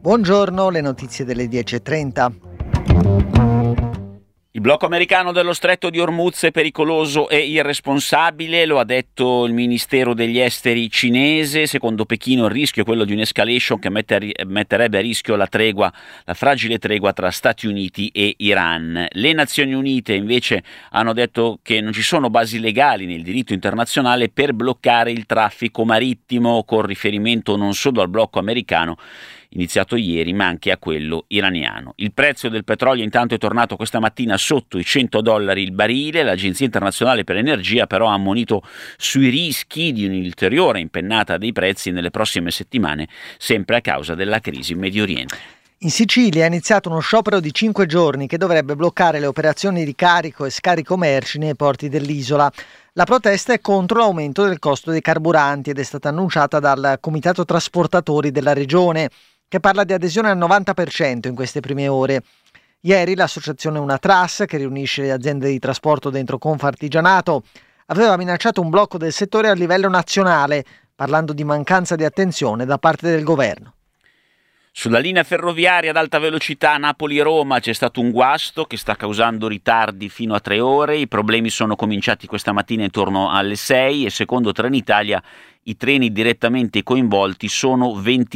Buongiorno, le notizie delle 10:30. Il blocco americano dello stretto di Hormuz è pericoloso e irresponsabile, lo ha detto il Ministero degli Esteri cinese. Secondo Pechino il rischio è quello di un'escalation che metterebbe a rischio la fragile tregua tra Stati Uniti e Iran. Le Nazioni Unite invece hanno detto che non ci sono basi legali nel diritto internazionale per bloccare il traffico marittimo, con riferimento non solo al blocco americano iniziato ieri, ma anche a quello iraniano. Il prezzo del petrolio intanto è tornato questa mattina sotto i $100 il barile. L'Agenzia internazionale per l'energia però ha ammonito sui rischi di un'ulteriore impennata dei prezzi nelle prossime settimane, sempre a causa della crisi in Medio Oriente. In Sicilia è iniziato uno sciopero di 5 giorni che dovrebbe bloccare le operazioni di carico e scarico merci nei porti dell'isola. La protesta è contro l'aumento del costo dei carburanti ed è stata annunciata dal Comitato Trasportatori della regione, che parla di adesione al 90% in queste prime ore. Ieri l'associazione Unatras, che riunisce le aziende di trasporto dentro Confartigianato, aveva minacciato un blocco del settore a livello nazionale, parlando di mancanza di attenzione da parte del governo. Sulla linea ferroviaria ad alta velocità Napoli-Roma c'è stato un guasto che sta causando ritardi fino a 3 ore. I problemi sono cominciati questa mattina intorno alle 6 e secondo Trenitalia i treni direttamente coinvolti sono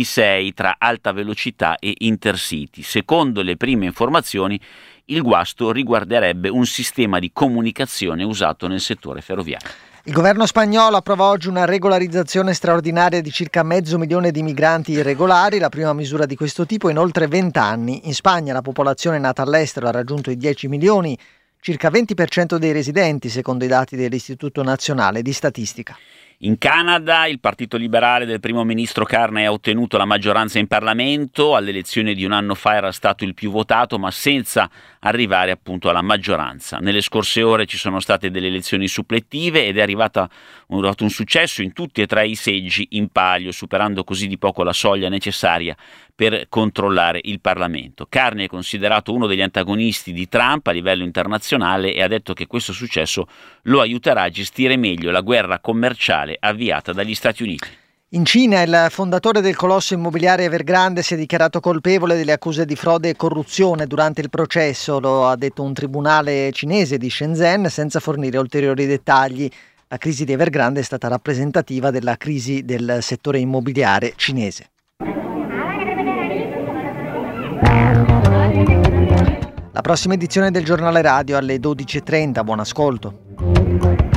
26 tra alta velocità e intercity. Secondo le prime informazioni, il guasto riguarderebbe un sistema di comunicazione usato nel settore ferroviario. Il governo spagnolo approva oggi una regolarizzazione straordinaria di circa 500.000 di migranti irregolari, la prima misura di questo tipo in oltre 20 anni. In Spagna la popolazione nata all'estero ha raggiunto i 10 milioni, circa 20% dei residenti, secondo i dati dell'Istituto Nazionale di Statistica. In Canada il partito liberale del primo ministro Carney ha ottenuto la maggioranza in Parlamento. Alle elezioni di un anno fa era stato il più votato, ma senza arrivare appunto alla maggioranza. Nelle scorse ore ci sono state delle elezioni suppletive ed è arrivato un successo in tutti e 3 i seggi in palio, superando così di poco la soglia necessaria per controllare il Parlamento. Carney è considerato uno degli antagonisti di Trump a livello internazionale e ha detto che questo successo lo aiuterà a gestire meglio la guerra commerciale avviata dagli Stati Uniti. In Cina il fondatore del colosso immobiliare Evergrande si è dichiarato colpevole delle accuse di frode e corruzione durante il processo, lo ha detto un tribunale cinese di Shenzhen senza fornire ulteriori dettagli. La crisi di Evergrande è stata rappresentativa della crisi del settore immobiliare cinese. La prossima edizione del giornale radio alle 12:30. Buon ascolto.